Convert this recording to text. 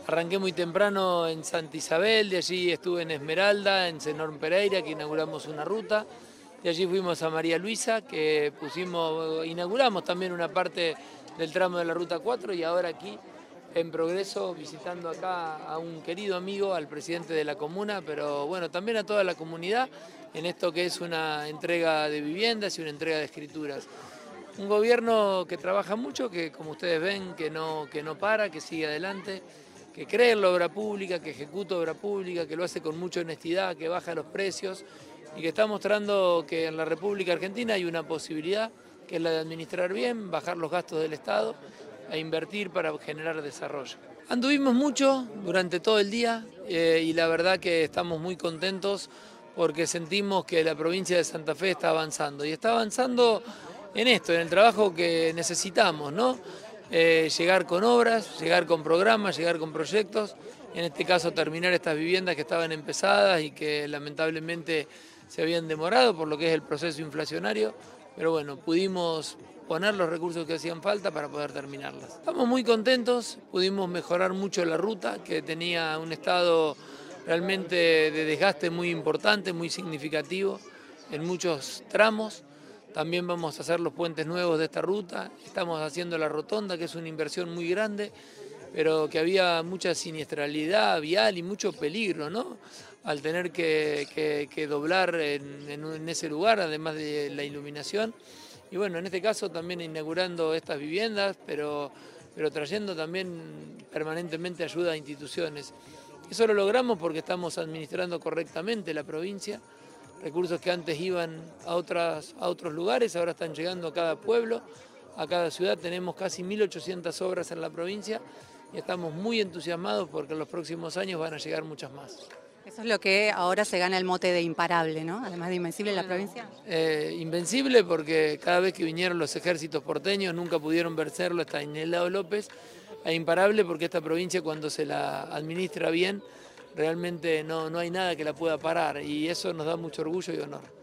Arranqué muy temprano en Santa Isabel, de allí estuve en Esmeralda, en Senón Pereira, que inauguramos una ruta. De allí fuimos a María Luisa, que inauguramos también una parte del tramo de la Ruta 4 y ahora aquí en Progreso visitando acá a un querido amigo, al presidente de la comuna, pero bueno, también a toda la comunidad en esto que es una entrega de viviendas y una entrega de escrituras. Un gobierno que trabaja mucho, que como ustedes ven, que no para, que sigue adelante, que cree en la obra pública, que ejecuta obra pública, que lo hace con mucha honestidad, que baja los precios y que está mostrando que en la República Argentina hay una posibilidad, que es la de administrar bien, bajar los gastos del Estado e invertir para generar desarrollo. Anduvimos mucho durante todo el día y la verdad que estamos muy contentos porque sentimos que la provincia de Santa Fe está avanzando y está avanzando en esto, en el trabajo que necesitamos, ¿no? Llegar con obras, llegar con programas, llegar con proyectos, en este caso terminar estas viviendas que estaban empezadas y que lamentablemente se habían demorado por lo que es el proceso inflacionario, pero bueno, pudimos poner los recursos que hacían falta para poder terminarlas. Estamos muy contentos, pudimos mejorar mucho la ruta, que tenía un estado realmente de desgaste muy importante, muy significativo en muchos tramos. También vamos a hacer los puentes nuevos de esta ruta, estamos haciendo la rotonda, que es una inversión muy grande, pero que había mucha siniestralidad vial y mucho peligro, ¿no? Al tener que doblar en ese lugar, además de la iluminación. Y bueno, en este caso también inaugurando estas viviendas, pero trayendo también permanentemente ayuda a instituciones. Eso lo logramos porque estamos administrando correctamente la provincia. Recursos que antes iban a otros lugares, ahora están llegando a cada pueblo, a cada ciudad. Tenemos casi 1.800 obras en la provincia y estamos muy entusiasmados porque en los próximos años van a llegar muchas más. Eso es lo que ahora se gana el mote de imparable, ¿no? Además de invencible en la provincia. Invencible porque cada vez que vinieron los ejércitos porteños nunca pudieron vencerlo hasta Inelao López. E imparable porque esta provincia, cuando se la administra bien, realmente no hay nada que la pueda parar y eso nos da mucho orgullo y honor.